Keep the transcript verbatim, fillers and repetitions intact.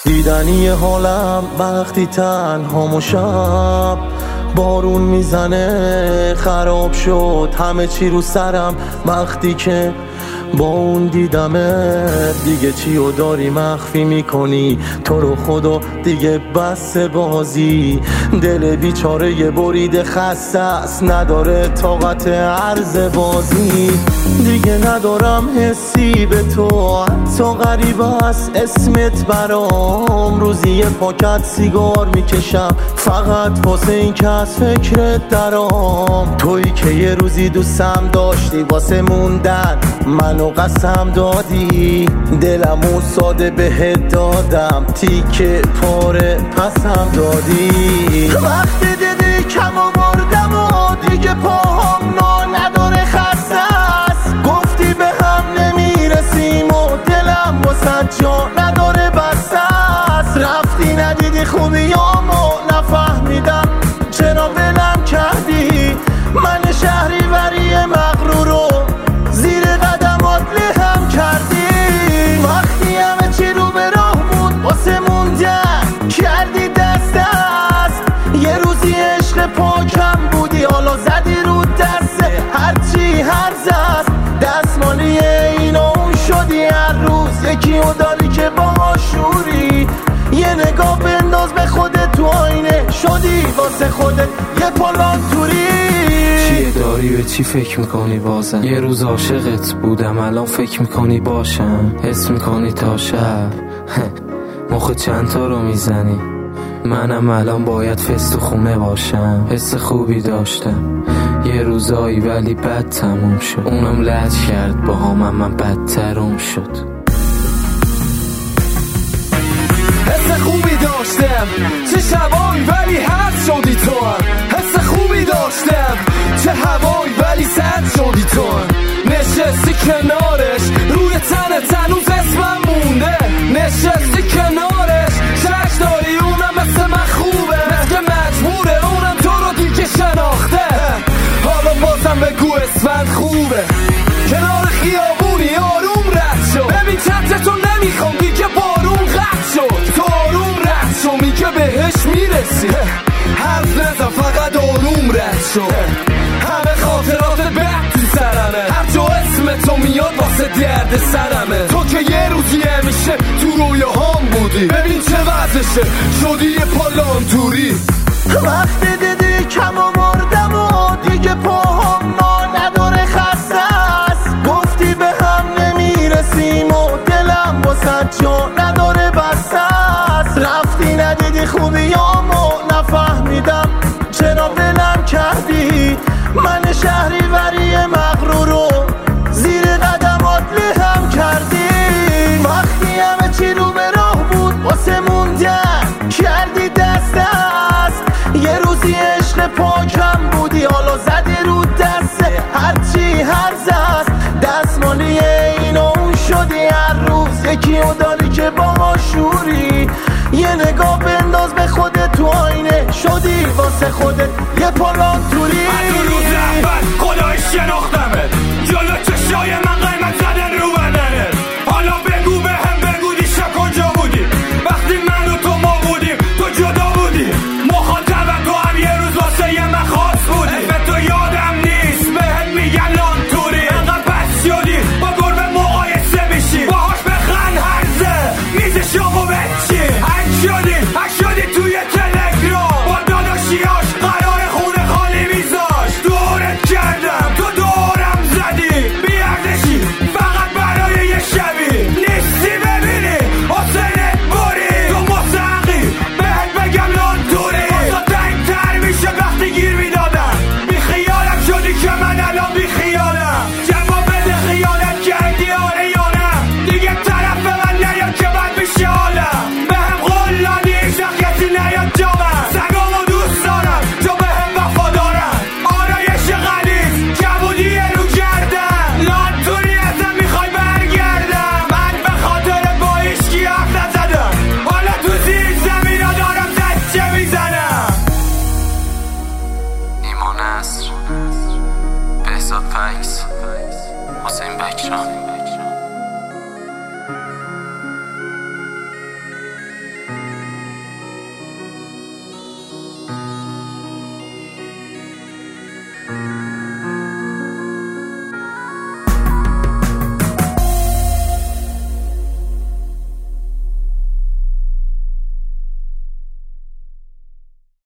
دیدنی حالم وقتی تنها شب، بارون میزنه خراب شد همه چی رو سرم. وقتی که با اون دیدمه دیگه چی رو داری مخفی میکنی؟ تو رو خدا دیگه بس بازی. دل بیچاره یه بریده خسته است، نداره طاقت عرض بازی. دیگه ندارم حسی به تو، حتی غریبه است اسمت برام. روزی یه پاکت سیگار میکشم فقط واسه این که از فکرت درام. تویی که یه روزی دوستم داشتی واسه موندن منو قسم دادی. دلمو ساده بهت دادم تیکه پاره پسم دادی. وقتی دیدی کم آوردم و دیگه پاهم نا نداره خسته است، گفتی به هم نمیرسیم و دلم واسه جا نداره بسته است. رفتی ندیدی خوبیامو نفهمیدم چرا ولم کردی. من شهریوری مغرور رو زیر قدمات لهم کردی. وقتی همه چی رو به راه بود واسه موندن کردی دست دست. یه روزی عشق پاکم بودی حالا زدی رو دست هرچی هرز است. دستمالی اینا اون شدی هر روز یکی رو داری که با شوری. یه نگاه بنداز به خودت تو آینه شدی واسه خودت یه پالان توری. چیه داری به چی فکر میکنی بازم؟ یه روز عاشقت بودم الان فکر میکنی باشم. حس میکنی تا شب مخ چند تا رو میزنی. منم الان باید فست و خونه باشم. حس خوبی داشتم یه روزایی ولی بد تموم شد. اونم لج کرد با هم من بدترم شد. حس خوبی داشتم چه شبایی ولی حد شدی تو هم. حس خوبی داشتم چه هوایی ولی سرد شدی تو هم. نشستی کنارش روی تنت هنوز اسمم مونده. نشستی کنارش شش داری اونم مثل من خوبه، مثل مجبوره اونم تو رو دیگه شناخته. حالا بازم بگو اسفند خوبه. کنار خیابونی آروم رد شد. ببین چترتو نمیخوام دیگه بارون قطع شد. تو آروم رد شو میگه بهش میرسی. حرف نزن فقط آروم رد شد. همه خاطرات بد تو سرمه، هر جا اسم تو میاد واسه درد سرمه. تو که یه روزی همیشه تو رویاهام بودی. ببین چه وضعشه شدی یه پالان توری. وقتی دیدی کم آوردم و دیگه پاهم نا نداره خسته است، گفتی به هم نمیرسیم و دلم واسه جا نداره بسته است. رفتی ندیدی خوبیامو نفهمیدم چرا ولم کردی. من شهریوری مغرور رو زیر قدمات لهم کردی. وقتی همه چی رو به راه بود واسه موندن کردی دست دست. یه روزی عشق پاکم بودی حالا زدی رو دست هرچی هرز است. دستمالی اینا اون شدی هر روز یکی رو داری که با شوری. یه نگاه بنداز به خودت تو آینه شدی واسه خودت یه پالان توری. از اون روز اول خدایش شناختمه جلو